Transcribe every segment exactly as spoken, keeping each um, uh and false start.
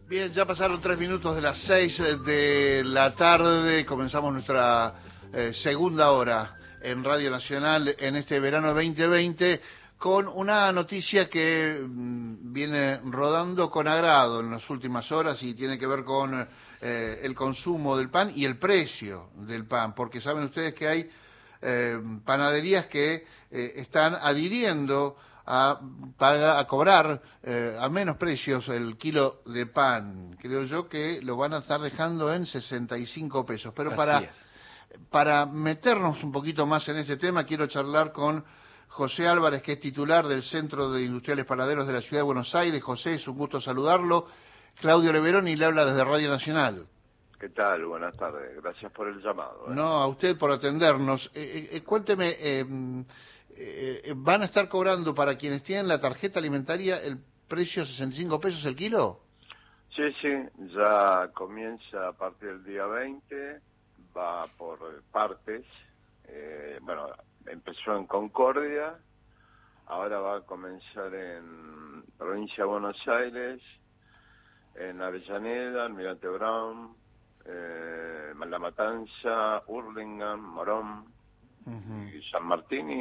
Bien, ya pasaron tres minutos de las seis de la tarde. Comenzamos nuestra eh, segunda hora en Radio Nacional en este verano veinte veinte con una noticia que mmm, viene rodando con agrado en las últimas horas y tiene que ver con eh, el consumo del pan y el precio del pan, porque saben ustedes que hay eh, panaderías que eh, están adhiriendo a, paga, a cobrar eh, a menos precios el kilo de pan. Creo yo que lo van a estar dejando en sesenta y cinco pesos. Pero para, para meternos un poquito más en este tema, quiero charlar con José Álvarez, que es titular del Centro de Industriales Panaderos de la Ciudad de Buenos Aires. José, es un gusto saludarlo. Claudio Leveroni le habla desde Radio Nacional. ¿Qué tal? Buenas tardes. Gracias por el llamado. ¿eh? No, a usted por atendernos. Eh, eh, cuénteme, eh, eh, ¿van a estar cobrando para quienes tienen la tarjeta alimentaria el precio sesenta y cinco pesos el kilo? Sí, sí, ya comienza a partir del día veinte, va por partes. Eh, bueno, empezó en Concordia, ahora va a comenzar en Provincia de Buenos Aires, en Avellaneda, Almirante Brown, eh, La Matanza, Hurlingham, Morón, uh-huh. y San Martín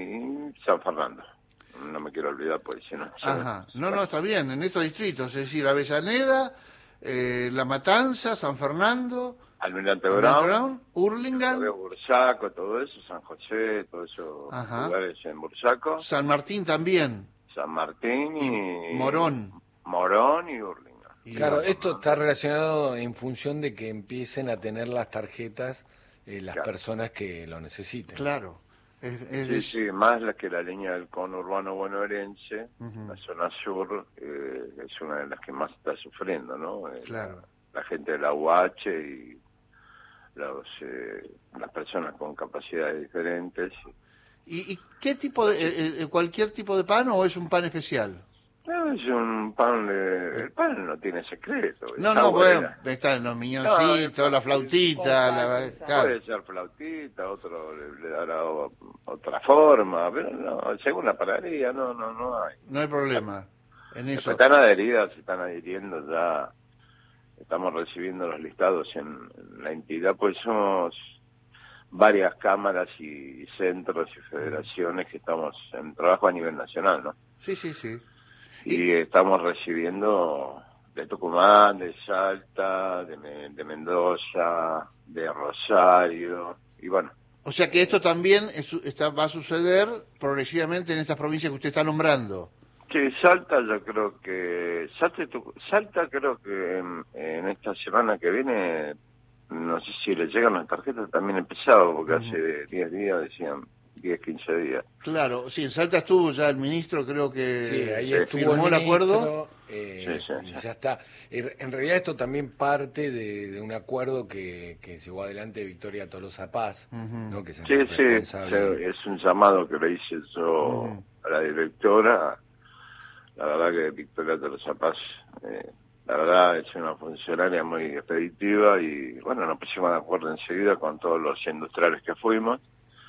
y San Fernando. No me quiero olvidar, pues si no... Ajá. No, bueno. no, está bien, en estos distritos, es decir, Avellaneda, eh, La Matanza, San Fernando... Almirante Brown, Brown, Hurlingham... Bursaco, todo eso, San José, todos esos Ajá. lugares en Bursaco. San Martín también. San Martín y... Morón. Morón y Hurlingham. Claro, esto está relacionado en función de que empiecen a tener las tarjetas eh, las claro. personas que lo necesiten. Claro. Es, es, sí, sí, más la que la línea del conurbano bonaerense, uh-huh. la zona sur, eh, es una de las que más está sufriendo, ¿no? Eh, claro. La, la gente de la U H y los, eh, las personas con capacidades diferentes. ¿Y, y qué tipo de, eh, eh, cualquier tipo de pan o es un pan especial? No, es un pan, de, el pan no tiene secreto. No, no, bueno, están los miñoncitos, no, la flautita, la, claro. Puede ser flautita, otro le, le dará otra forma, pero no, según la panadería, no, no, no hay. No hay problema en eso. Están adheridas, se están adhiriendo ya, estamos recibiendo los listados en, en la entidad, pues somos varias cámaras y centros y federaciones que estamos en trabajo a nivel nacional, ¿no? Sí, sí, sí. Y estamos recibiendo de Tucumán, de Salta, de, de Mendoza, de Rosario, y bueno. O sea que esto también es, está, va a suceder progresivamente en estas provincias que usted está nombrando. Sí, Salta yo creo que, Salta, Salta creo que en, en esta semana que viene, no sé si le llegan las tarjetas, también empezado, porque uh-huh. hace diez días decían... diez, quince días. Claro, sí, en Salta estuvo ya el ministro, creo que sí, ahí eh, estuvo firmó el, el ministro, acuerdo. Eh, sí, sí, y sí. ya está. En realidad esto también parte de, de un acuerdo que, que llevó adelante Victoria Tolosa Paz, uh-huh. ¿no? Que es sí, responsable. Sí, es un llamado que le hice yo uh-huh. a la directora. La verdad que Victoria Tolosa Paz, eh, la verdad es una funcionaria muy expeditiva y bueno, nos pusimos de acuerdo enseguida con todos los industriales que fuimos.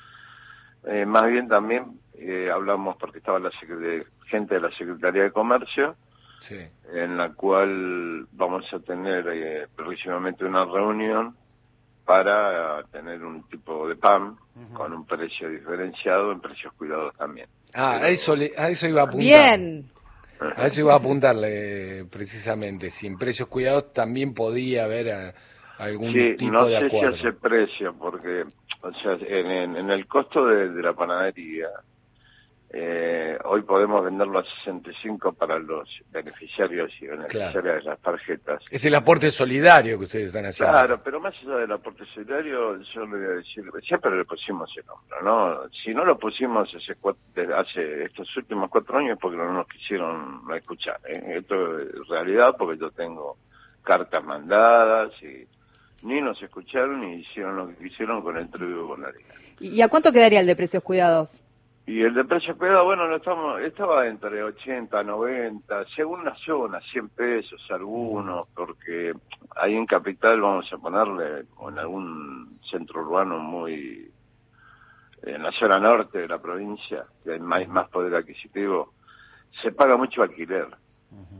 Eh, más bien también eh, hablamos porque estaba la secret- gente de la Secretaría de Comercio, sí. en la cual vamos a tener eh, próximamente una reunión para uh, tener un tipo de pan uh-huh. con un precio diferenciado en precios cuidados también. Ah, Pero, a, eso le, a eso iba a apuntar. Bien. A eso iba a apuntarle precisamente, si en precios cuidados también podía haber a, algún sí, tipo no de sé acuerdo. Si hace precio, porque o sea, en, en, en el costo de, de la panadería, eh, hoy podemos venderlo a sesenta y cinco para los beneficiarios y beneficiarias claro. de las tarjetas. Es el aporte solidario que ustedes están haciendo. Claro, pero más allá del aporte solidario, yo le voy a decir, siempre le pusimos el nombre, ¿no? Si no lo pusimos hace, cuatro, hace estos últimos cuatro años porque no nos quisieron escuchar, ¿eh? Esto es realidad porque yo tengo cartas mandadas y... ni nos escucharon ni hicieron lo que quisieron con el trigo con la harina. ¿Y a cuánto quedaría el de precios cuidados? Y el de precios cuidados, bueno, no estamos, estaba entre ochenta, noventa, según la zona, cien pesos algunos, porque ahí en Capital vamos a ponerle, o en algún centro urbano muy, en la zona norte de la provincia, que hay más, más poder adquisitivo, se paga mucho alquiler.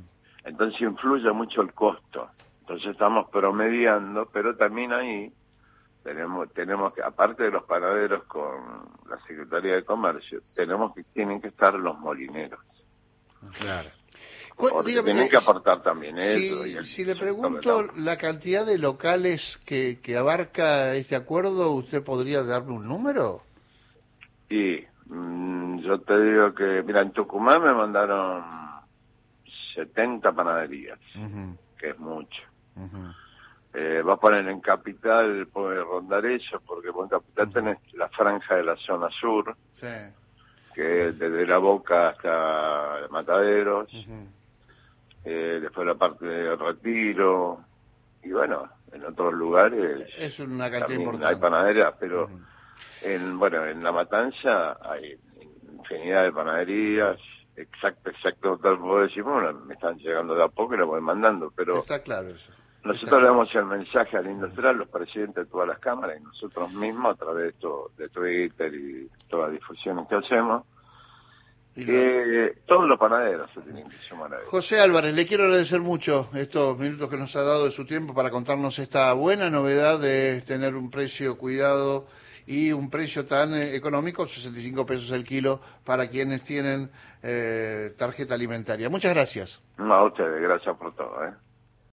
Entonces influye mucho el costo. Entonces estamos promediando, pero también ahí tenemos tenemos que, aparte de los panaderos con la Secretaría de Comercio, tenemos que tienen que estar los molineros. Claro. Dígame, tienen que aportar también si, eso. Y el si le pregunto la cantidad de locales que, que abarca este acuerdo, ¿usted podría darme un número? Y mmm, yo te digo que, mira, en Tucumán me mandaron setenta panaderías, uh-huh. que es mucho. Uh-huh. Eh, va a poner en Capital, puede rondar eso, porque en Capital uh-huh. tenés la franja de la zona sur, sí. que es desde La Boca hasta Mataderos, uh-huh. eh, después la parte de Retiro, y bueno, en otros lugares es una cantidad importante. Hay panaderías, pero uh-huh. en bueno en La Matanza hay infinidad de panaderías, exacto, exacto, tal puedo decir, bueno, me están llegando de a poco y lo voy mandando, pero está claro eso. Nosotros le damos el mensaje al industrial, los presidentes de todas las cámaras y nosotros mismos a través de, esto, de Twitter y todas las difusiones que hacemos, y que lo... todos los panaderos se tienen que sumar a eso. José Álvarez, le quiero agradecer mucho estos minutos que nos ha dado de su tiempo para contarnos esta buena novedad de tener un precio cuidado y un precio tan eh, económico, sesenta y cinco pesos el kilo, para quienes tienen eh, tarjeta alimentaria. Muchas gracias. No, a ustedes, gracias por todo, ¿eh?